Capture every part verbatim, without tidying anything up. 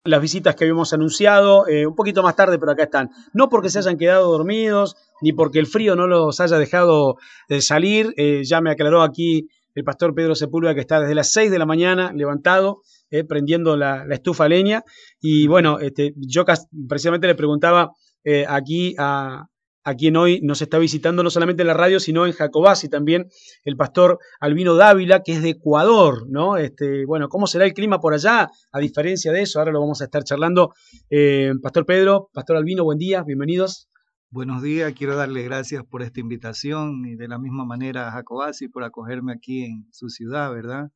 las visitas que habíamos anunciado, eh, un poquito más tarde, pero acá están. No porque se hayan quedado dormidos, ni porque el frío no los haya dejado eh, salir. Eh, ya me aclaró aquí el pastor Pedro Sepúlveda que está desde las seis de la mañana levantado, eh, prendiendo la, la estufa a leña. Y bueno, este, yo precisamente le preguntaba eh, aquí a, a quien hoy nos está visitando, no solamente en la radio, sino en Jacobasi también, el pastor Albino Dávila, que es de Ecuador, ¿no? Este, bueno, ¿cómo será el clima por allá? A diferencia de eso, ahora lo vamos a estar charlando. Eh, pastor Pedro, pastor Albino, buen día, bienvenidos. Buenos días, quiero darle gracias por esta invitación y de la misma manera a Jacobasi por acogerme aquí en su ciudad, ¿verdad?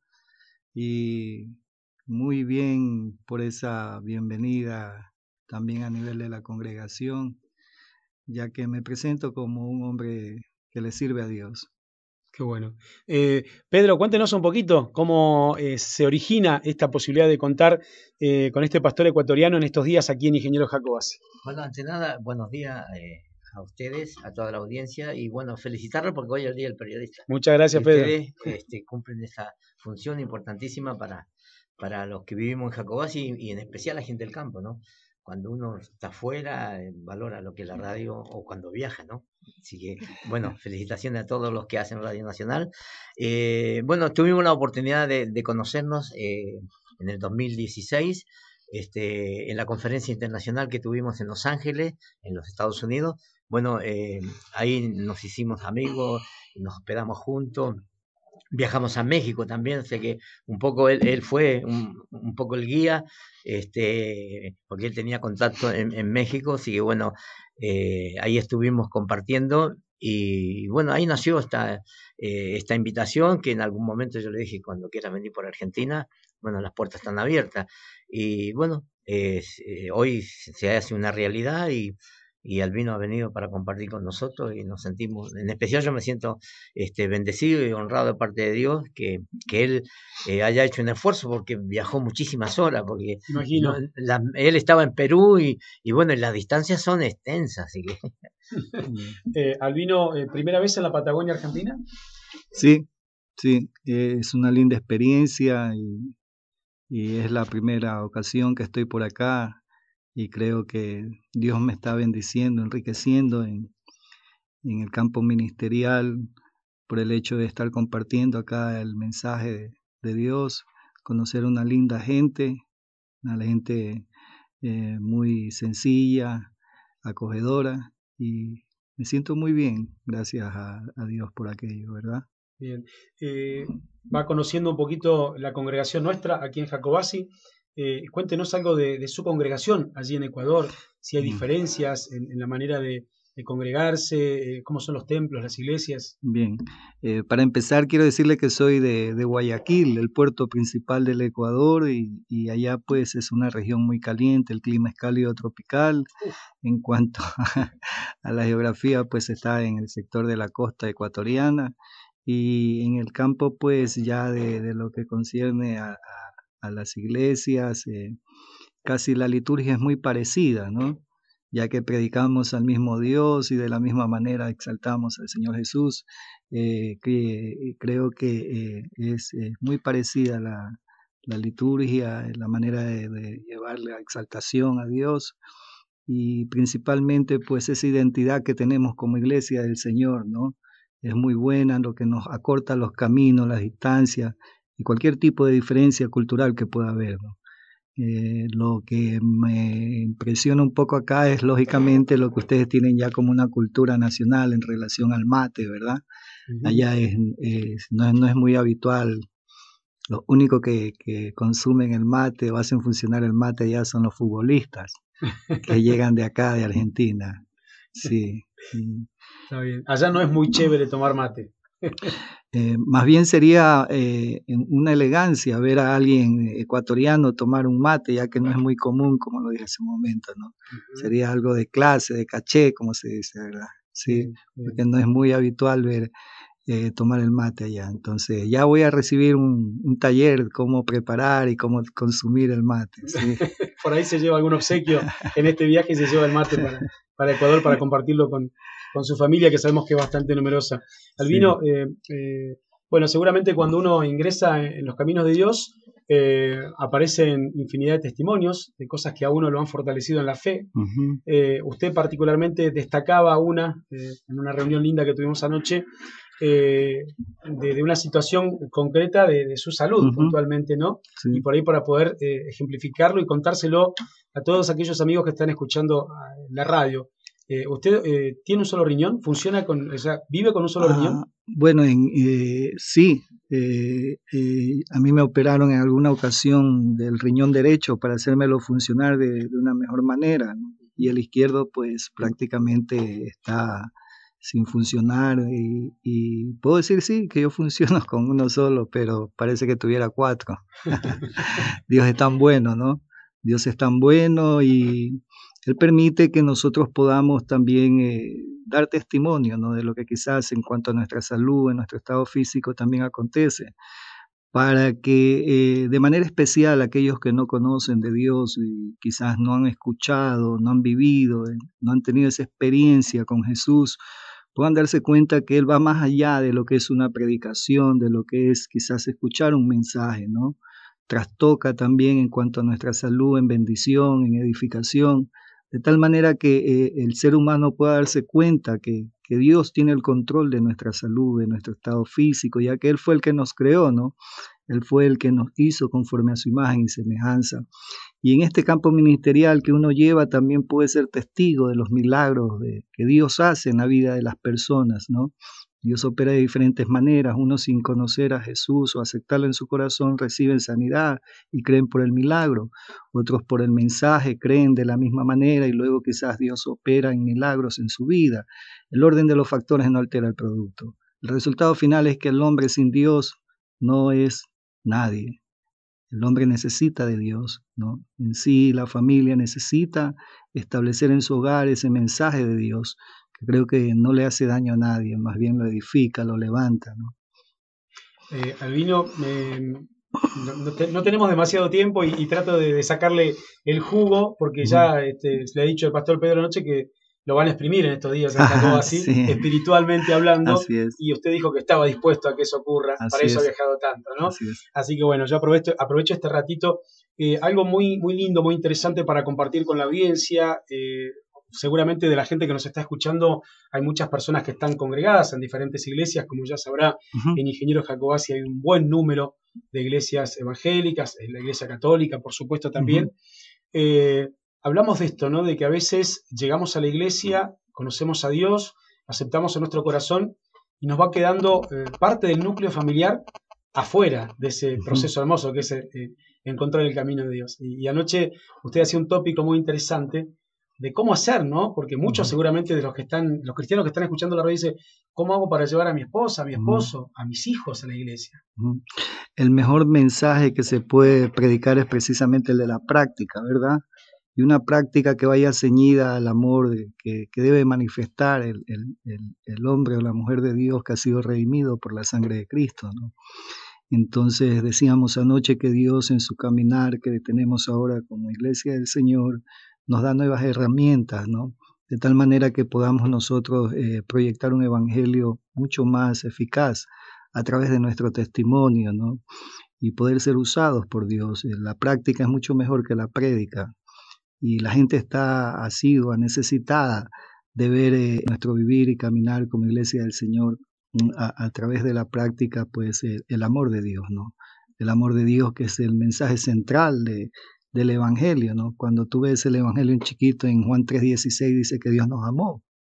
Y muy bien por esa bienvenida también a nivel de la congregación, ya que me presento como un hombre que le sirve a Dios. Qué bueno. Eh, Pedro, cuéntenos un poquito cómo eh, se origina esta posibilidad de contar eh, con este pastor ecuatoriano en estos días aquí en Ingeniero Jacobasi. Bueno, ante nada, buenos días eh, a ustedes, a toda la audiencia y bueno, felicitarlos porque hoy es el Día del Periodista. Muchas gracias, y Pedro. Ustedes este, cumplen esa función importantísima para, para los que vivimos en Jacobasi y, y en especial la gente del campo, ¿no? Cuando uno está afuera, eh, valora lo que es la radio o cuando viaja, ¿no? Así que, bueno, felicitaciones a todos los que hacen Radio Nacional. Eh, bueno, tuvimos la oportunidad de, de conocernos eh, en el dos mil dieciséis, este, en la conferencia internacional que tuvimos en Los Ángeles, en los Estados Unidos. Bueno, eh, ahí nos hicimos amigos, nos hospedamos juntos. Viajamos a México también, sé que un poco él, él fue un, un poco el guía, este, porque él tenía contacto en, en México, así que bueno, eh, ahí estuvimos compartiendo y bueno, ahí nació esta, eh, esta invitación que en algún momento yo le dije, cuando quieras venir por Argentina, bueno, las puertas están abiertas y bueno, eh, eh, hoy se hace una realidad y y Albino ha venido para compartir con nosotros y nos sentimos, en especial yo me siento este, bendecido y honrado de parte de Dios que, que él eh, haya hecho un esfuerzo porque viajó muchísimas horas, porque Imagino. No, la, él estaba en Perú y, y bueno, las distancias son extensas, así que... eh, Albino, eh, ¿primera vez en la Patagonia Argentina? Sí, sí, es una linda experiencia y, y es la primera ocasión que estoy por acá. Y creo que Dios me está bendiciendo, enriqueciendo en, en el campo ministerial por el hecho de estar compartiendo acá el mensaje de, de Dios, conocer una linda gente, una gente eh, muy sencilla, acogedora, y me siento muy bien, gracias a, a Dios por aquello, ¿verdad? Bien. Eh, va conociendo un poquito la congregación nuestra aquí en Jacobasi. Eh, cuéntenos algo de, de su congregación allí en Ecuador, si hay diferencias en, en la manera de, de congregarse, eh, cómo son los templos, las iglesias. Bien, eh, para empezar quiero decirle que soy de, de Guayaquil, el puerto principal del Ecuador, y, y allá pues es una región muy caliente, el clima es cálido tropical. En cuanto a, a la geografía, pues está en el sector de la costa ecuatoriana, y en el campo pues ya de, de lo que concierne a, a, a las iglesias, eh, casi la liturgia es muy parecida, ¿no? Ya que predicamos al mismo Dios y de la misma manera exaltamos al Señor Jesús, eh, que creo que eh, es eh, muy parecida la, la liturgia, la manera de, de llevar la exaltación a Dios y principalmente pues esa identidad que tenemos como iglesia del Señor, ¿no? Es muy buena, lo que nos acorta los caminos, las distancias y cualquier tipo de diferencia cultural que pueda haber, ¿no? Eh, lo que me impresiona un poco acá es lógicamente lo que ustedes tienen ya como una cultura nacional en relación al mate, ¿verdad? Uh-huh. Allá es, es, no, es, no es muy habitual. Los únicos que, que consumen el mate o hacen funcionar el mate allá son los futbolistas que llegan de acá, de Argentina. Sí. Está bien. Allá no es muy chévere tomar mate. Eh, más bien sería eh, una elegancia ver a alguien ecuatoriano tomar un mate, ya que no es muy común, como lo dije hace un momento, ¿no? Uh-huh. Sería algo de clase, de caché, como se dice, ¿verdad? Sí, bien, bien. Porque no es muy habitual ver eh, tomar el mate allá. Entonces, ya voy a recibir un, un taller cómo preparar y cómo consumir el mate. ¿Sí? Por ahí se lleva algún obsequio. En este viaje se lleva el mate para, para Ecuador para compartirlo con, con su familia, que sabemos que es bastante numerosa. Albino, sí. eh, eh, Bueno, seguramente cuando uno ingresa en, en los caminos de Dios, eh, aparecen infinidad de testimonios de cosas que a uno lo han fortalecido en la fe. Ujú. Eh, usted particularmente destacaba una, eh, en una reunión linda que tuvimos anoche, eh, de, de una situación concreta de, de su salud Ujú. puntualmente, ¿no? Y Sí. por ahí para poder eh, ejemplificarlo y contárselo a todos aquellos amigos que están escuchando ah, la radio. Eh, ¿Usted eh, tiene un solo riñón? ¿Funciona con, o sea, vive con un solo riñón? Ah, bueno, en, eh, sí, eh, eh, a mí me operaron en alguna ocasión del riñón derecho para hacérmelo funcionar de, de una mejor manera, ¿no? Y el izquierdo pues prácticamente está sin funcionar y, y puedo decir sí, que yo funciono con uno solo, pero parece que tuviera cuatro. Dios es tan bueno, ¿no? Dios es tan bueno y Él permite que nosotros podamos también eh, dar testimonio, ¿no? De lo que quizás en cuanto a nuestra salud, en nuestro estado físico también acontece, para que eh, de manera especial aquellos que no conocen de Dios y quizás no han escuchado, no han vivido, eh, no han tenido esa experiencia con Jesús, puedan darse cuenta que Él va más allá de lo que es una predicación, de lo que es quizás escuchar un mensaje, ¿no? Trastoca también en cuanto a nuestra salud, en bendición, en edificación, de tal manera que eh, el ser humano pueda darse cuenta que, que Dios tiene el control de nuestra salud, de nuestro estado físico, ya que Él fue el que nos creó, ¿no? Él fue el que nos hizo conforme a su imagen y semejanza. Y en este campo ministerial que uno lleva también puede ser testigo de los milagros de, que Dios hace en la vida de las personas, ¿no? Dios opera de diferentes maneras. Unos sin conocer a Jesús o aceptarlo en su corazón reciben sanidad y creen por el milagro. Otros por el mensaje creen de la misma manera y luego quizás Dios opera en milagros en su vida. El orden de los factores no altera el producto. El resultado final es que el hombre sin Dios no es nadie. El hombre necesita de Dios, ¿no? En sí, la familia necesita establecer en su hogar ese mensaje de Dios, que creo que no le hace daño a nadie, más bien lo edifica, lo levanta, ¿no? Eh, Albino, eh, no, no te- no tenemos demasiado tiempo y, y trato de, de sacarle el jugo, porque Ujú. ya este, le ha dicho el pastor Pedro anoche que lo van a exprimir en estos días en Jacobasi, Sí, espiritualmente hablando, así es, y usted dijo que estaba dispuesto a que eso ocurra, para así eso ha es, viajado tanto, ¿no? así es. Así que bueno, yo aprovecho, aprovecho este ratito, eh, algo muy, muy lindo, muy interesante para compartir con la audiencia. eh, Seguramente de la gente que nos está escuchando hay muchas personas que están congregadas en diferentes iglesias, como ya sabrá, Ujú, en Ingeniero Jacobasi hay un buen número de iglesias evangélicas, en la iglesia católica, por supuesto, ujú, también. Eh, Hablamos de esto, ¿no? De que a veces llegamos a la iglesia, conocemos a Dios, aceptamos en nuestro corazón y nos va quedando eh, parte del núcleo familiar afuera de ese ujú, proceso hermoso que es eh, encontrar el camino de Dios. Y, y anoche usted hacía un tópico muy interesante de cómo hacer, ¿no? Porque muchos ujú, seguramente de los que están, los cristianos que están escuchando la radio dicen, ¿cómo hago para llevar a mi esposa, a mi ujú, esposo, a mis hijos a la iglesia? ujú. El mejor mensaje que se puede predicar es precisamente el de la práctica, ¿verdad? Y una práctica que vaya ceñida al amor de- que, que debe manifestar el, el- el- el hombre o la mujer de Dios que ha sido redimido por la sangre de Cristo, ¿no? Entonces decíamos anoche que Dios en su caminar que tenemos ahora como iglesia del Señor nos da nuevas herramientas, ¿no? De tal manera que podamos nosotros eh, proyectar un evangelio mucho más eficaz a través de nuestro testimonio, ¿no? Y poder ser usados por Dios. Eh, La práctica es mucho mejor que la prédica y la gente está asidua, necesitada de ver eh, nuestro vivir y caminar como iglesia del Señor mm, a, a través de la práctica, pues el, el amor de Dios, ¿no? El amor de Dios que es el mensaje central de, del Evangelio, ¿no? Cuando tú ves el Evangelio en chiquito en Juan tres dieciséis dice que Dios nos amó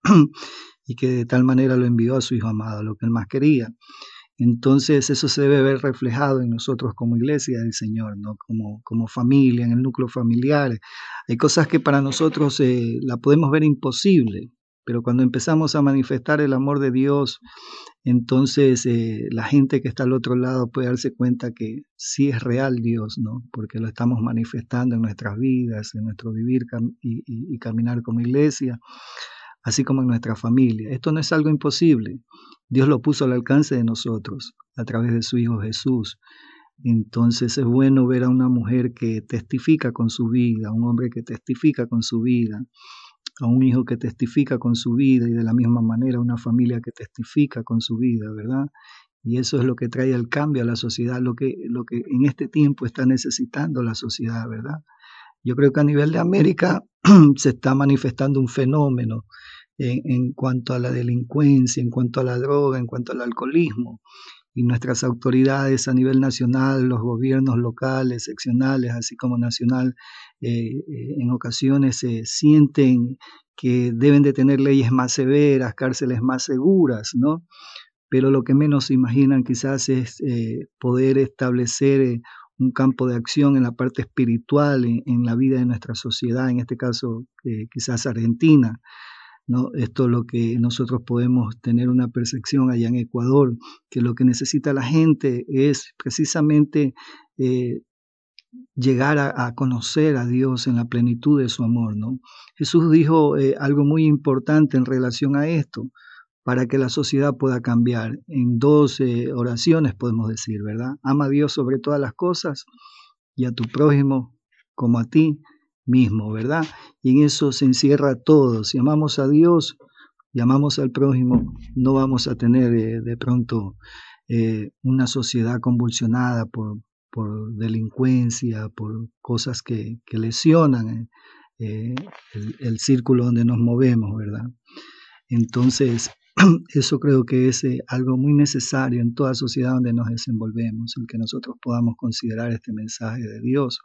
y que de tal manera lo envió a su Hijo amado, lo que él más quería. Entonces eso se debe ver reflejado en nosotros como iglesia del Señor, ¿no? Como, como familia, en el núcleo familiar. Hay cosas que para nosotros eh, la podemos ver imposible, pero cuando empezamos a manifestar el amor de Dios, entonces eh, la gente que está al otro lado puede darse cuenta que sí es real Dios, ¿no? Porque lo estamos manifestando en nuestras vidas, en nuestro vivir cam y, y, y caminar como iglesia, así como en nuestra familia. Esto no es algo imposible. Dios lo puso al alcance de nosotros a través de su Hijo Jesús. Entonces es bueno ver a una mujer que testifica con su vida, a un hombre que testifica con su vida, a un hijo que testifica con su vida y de la misma manera una familia que testifica con su vida, ¿verdad? Y eso es lo que trae el cambio a la sociedad, lo que, lo que en este tiempo está necesitando la sociedad, ¿verdad? Yo creo que a nivel de América se está manifestando un fenómeno en, en cuanto a la delincuencia, en cuanto a la droga, en cuanto al alcoholismo. Y nuestras autoridades a nivel nacional, los gobiernos locales, seccionales, así como nacional, eh, eh, en ocasiones se sienten que deben de tener leyes más severas, cárceles más seguras, ¿no? Pero lo que menos se imaginan quizás es eh, poder establecer eh, un campo de acción en la parte espiritual, en, en la vida de nuestra sociedad, en este caso eh, quizás Argentina, ¿no? Esto es lo que nosotros podemos tener una percepción allá en Ecuador, que lo que necesita la gente es precisamente eh, llegar a, a conocer a Dios en la plenitud de su amor, ¿no? Jesús dijo eh, algo muy importante en relación a esto, para que la sociedad pueda cambiar. En dos eh, oraciones podemos decir, ¿verdad? Ama a Dios sobre todas las cosas y a tu prójimo como a ti mismo, ¿verdad? Y en eso se encierra todo. Si amamos a Dios y amamos al prójimo, no vamos a tener eh, de pronto eh, una sociedad convulsionada por, por delincuencia, por cosas que, que lesionan eh, el, el círculo donde nos movemos, ¿verdad? Entonces, eso creo que es eh, algo muy necesario en toda sociedad donde nos desenvolvemos, el que nosotros podamos considerar este mensaje de Dios.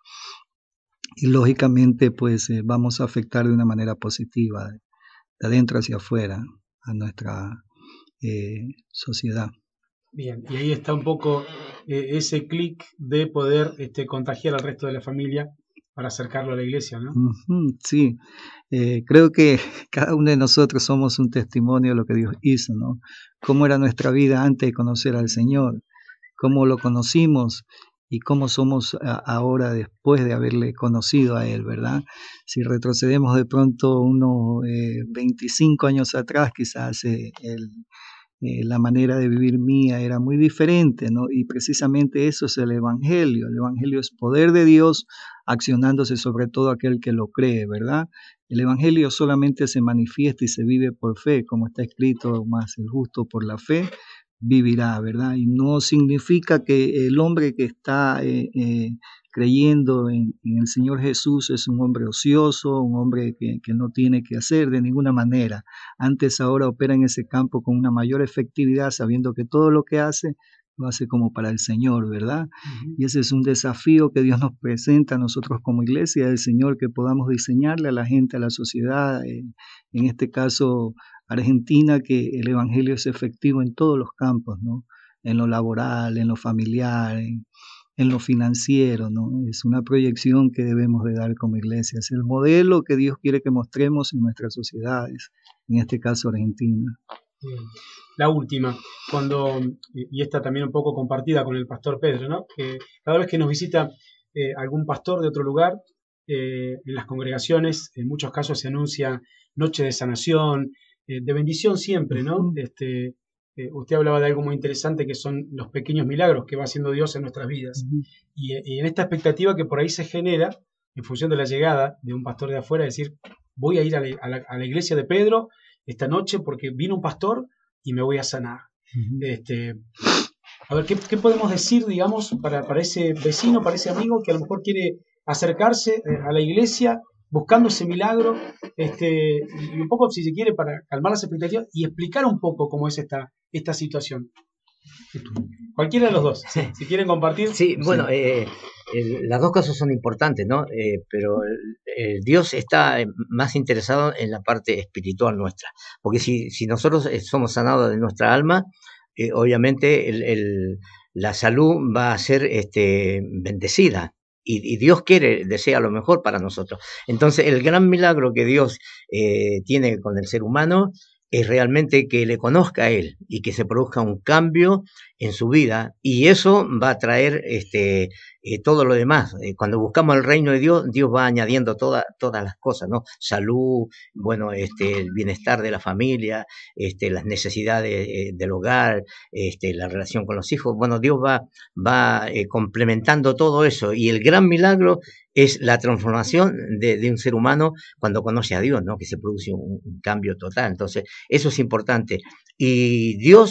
Y lógicamente, pues eh, vamos a afectar de una manera positiva, de, de adentro hacia afuera, a nuestra eh, sociedad. Bien, y ahí está un poco eh, ese clic de poder este, contagiar al resto de la familia para acercarlo a la iglesia, ¿no? Uh-huh, sí, eh, creo que cada uno de nosotros somos un testimonio de lo que Dios hizo, ¿no? Cómo era nuestra vida antes de conocer al Señor, cómo lo conocimos y cómo somos a, ahora después de haberle conocido a Él, ¿verdad? Si retrocedemos de pronto unos eh, veinticinco años atrás, quizás eh, el... Eh, la manera de vivir mía era muy diferente, ¿no? Y precisamente eso es el Evangelio. El Evangelio es poder de Dios accionándose sobre todo aquel que lo cree, ¿verdad? El Evangelio solamente se manifiesta y se vive por fe, como está escrito, más el justo por la fe vivirá, ¿verdad? Y no significa que el hombre que está eh, eh, creyendo en, en el Señor Jesús es un hombre ocioso, un hombre que, que no tiene que hacer de ninguna manera. Antes ahora opera en ese campo con una mayor efectividad, sabiendo que todo lo que hace lo hace como para el Señor, ¿verdad? Uh-huh. Y ese es un desafío que Dios nos presenta a nosotros como iglesia del Señor, que podamos diseñarle a la gente, a la sociedad, eh, en este caso Argentina, que el Evangelio es efectivo en todos los campos, ¿no? En lo laboral, en lo familiar, en, en lo financiero, ¿no? Es una proyección que debemos de dar como iglesia, es el modelo que Dios quiere que mostremos en nuestras sociedades, en este caso Argentina. La última, cuando, y esta también un poco compartida con el pastor Pedro, ¿no? Que cada vez que nos visita eh, algún pastor de otro lugar, eh, en las congregaciones, en muchos casos se anuncia noche de sanación, eh, de bendición siempre, ¿no? Uh-huh. Este, eh, usted hablaba de algo muy interesante que son los pequeños milagros que va haciendo Dios en nuestras vidas. Uh-huh. Y, y en esta expectativa que por ahí se genera, en función de la llegada de un pastor de afuera, decir, voy a ir a la, a la, a la iglesia de Pedro esta noche porque vino un pastor y me voy a sanar. Uh-huh. Este, a ver, ¿qué, qué podemos decir, digamos, para, para ese vecino, para ese amigo que a lo mejor quiere acercarse a la iglesia buscando ese milagro, este, y un poco, si se quiere, para calmar las expectativas y explicar un poco cómo es esta, esta situación? Cualquiera de los dos, si, si quieren compartir. Sí, bueno, sí. Eh, eh, las dos cosas son importantes, ¿no? Eh, pero eh, Dios está más interesado en la parte espiritual nuestra, porque si, si nosotros somos sanados de nuestra alma, eh, obviamente el, el, la salud va a ser este, bendecida. Y, y Dios quiere, desea lo mejor para nosotros. Entonces, el gran milagro que Dios eh, tiene con el ser humano es realmente que le conozca a Él y que se produzca un cambio en su vida, y eso va a traer este, eh, todo lo demás. Eh, cuando buscamos el reino de Dios, Dios va añadiendo toda, todas las cosas, ¿no? Salud, bueno, este, el bienestar de la familia, este, las necesidades eh, del hogar, este, la relación con los hijos. Bueno, Dios va, va eh, complementando todo eso, y el gran milagro es la transformación de, de un ser humano cuando conoce a Dios, ¿no? Que se produce un, un cambio total. Entonces, eso es importante. Y Dios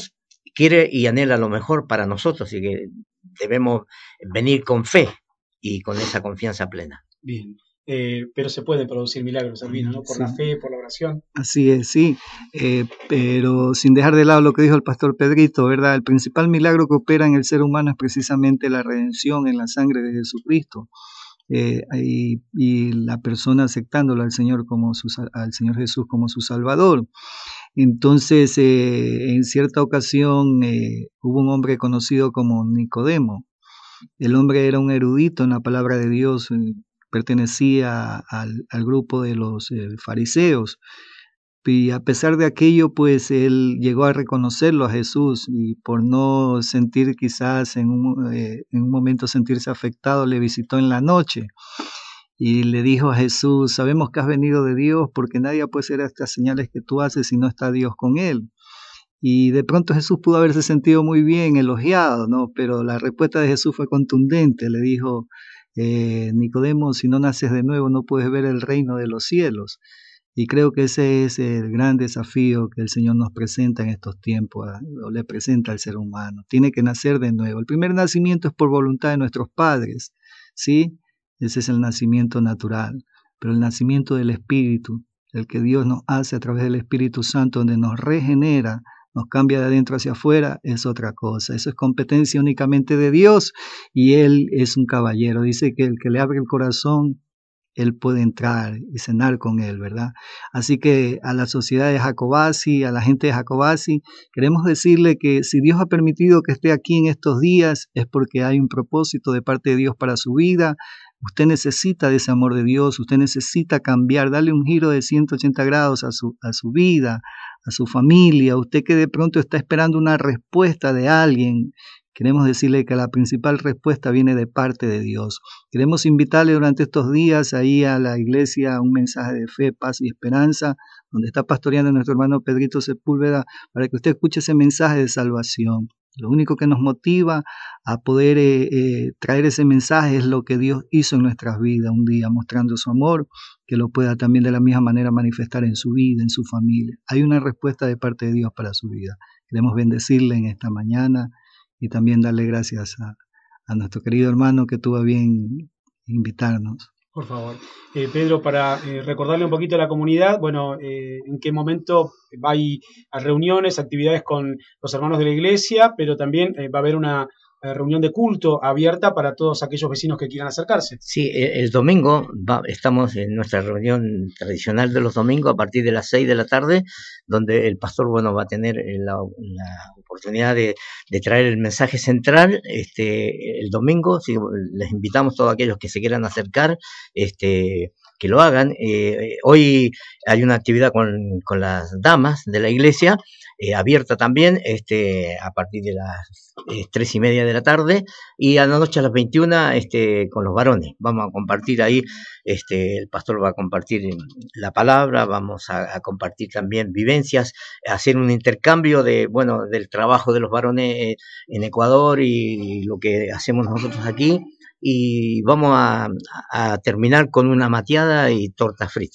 quiere y anhela lo mejor para nosotros y que debemos venir con fe y con esa confianza plena. Bien. Eh, pero se pueden producir milagros, Albino, ¿no? Por Sí. la fe, por la oración. Así es, sí, eh, pero sin dejar de lado lo que dijo el pastor Pedrito, ¿verdad? El principal milagro que opera en el ser humano es precisamente la redención en la sangre de Jesucristo. Eh, y, y la persona aceptándolo al Señor como su, al Señor Jesús como su Salvador. Entonces, eh, en cierta ocasión eh, hubo un hombre conocido como Nicodemo. El hombre era un erudito en la palabra de Dios, eh, pertenecía al, al grupo de los eh, fariseos. Y a pesar de aquello, pues él llegó a reconocerlo a Jesús y por no sentir quizás en un, eh, en un momento sentirse afectado, le visitó en la noche y le dijo a Jesús, sabemos que has venido de Dios porque nadie puede hacer estas señales que tú haces si no está Dios con él. Y de pronto Jesús pudo haberse sentido muy bien, elogiado, ¿no? Pero la respuesta de Jesús fue contundente, le dijo, eh, Nicodemo, si no naces de nuevo no puedes ver el reino de los cielos. Y creo que ese es el gran desafío que el Señor nos presenta en estos tiempos, o le presenta al ser humano. Tiene que nacer de nuevo. El primer nacimiento es por voluntad de nuestros padres, ¿sí? Ese es el nacimiento natural. Pero el nacimiento del Espíritu, el que Dios nos hace a través del Espíritu Santo, donde nos regenera, nos cambia de adentro hacia afuera, es otra cosa. Eso es competencia únicamente de Dios y Él es un caballero. Dice que el que le abre el corazón, Él puede entrar y cenar con Él, ¿verdad? Así que a la sociedad de Jacobasi, a la gente de Jacobasi, queremos decirle que si Dios ha permitido que esté aquí en estos días, es porque hay un propósito de parte de Dios para su vida. Usted necesita de ese amor de Dios, usted necesita cambiar, darle un giro de ciento ochenta grados a su, a su vida, a su familia. Usted que de pronto está esperando una respuesta de alguien, queremos decirle que la principal respuesta viene de parte de Dios. Queremos invitarle durante estos días ahí a la iglesia un mensaje de fe, paz y esperanza, donde está pastoreando nuestro hermano Pedrito Sepúlveda, para que usted escuche ese mensaje de salvación. Lo único que nos motiva a poder eh, eh, traer ese mensaje es lo que Dios hizo en nuestras vidas un día, mostrando su amor, que lo pueda también de la misma manera manifestar en su vida, en su familia. Hay una respuesta de parte de Dios para su vida. Queremos bendecirle en esta mañana y también darle gracias a, a nuestro querido hermano que tuvo a bien invitarnos. Por favor. Eh, Pedro, para eh, recordarle un poquito a la comunidad, bueno, eh, en qué momento va a ir a reuniones, actividades con los hermanos de la iglesia, pero también eh, va a haber una eh, reunión de culto abierta para todos aquellos vecinos que quieran acercarse. Sí, el, el domingo va, estamos en nuestra reunión tradicional de los domingos a partir de las seis de la tarde, donde el pastor, bueno, va a tener la, la oportunidad de, de traer el mensaje central este, el domingo. Sí, les invitamos a todos aquellos que se quieran acercar, este, que lo hagan. Eh, hoy hay una actividad con, con las damas de la iglesia, eh, abierta también, este, a partir de las eh, tres y media de la tarde, y a la noche a las veintiuna, este, con los varones. Vamos a compartir ahí, este, el pastor va a compartir la palabra, vamos a, a compartir también vivencias, hacer un intercambio de, bueno, del trabajo de los varones en Ecuador y lo que hacemos nosotros aquí. Y vamos a, a terminar con una mateada y torta frita.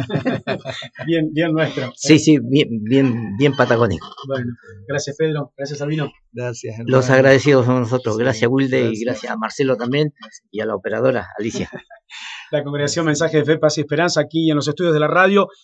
Bien, bien nuestro. Sí, sí, bien, bien, bien patagónico. Bueno, gracias Pedro, gracias Albino. Gracias, hermano. Los agradecidos somos nosotros. Gracias, Wilde, gracias. y gracias a Marcelo también y a la operadora Alicia. La congregación Mensaje de Fe, Paz y Esperanza aquí en los estudios de la radio.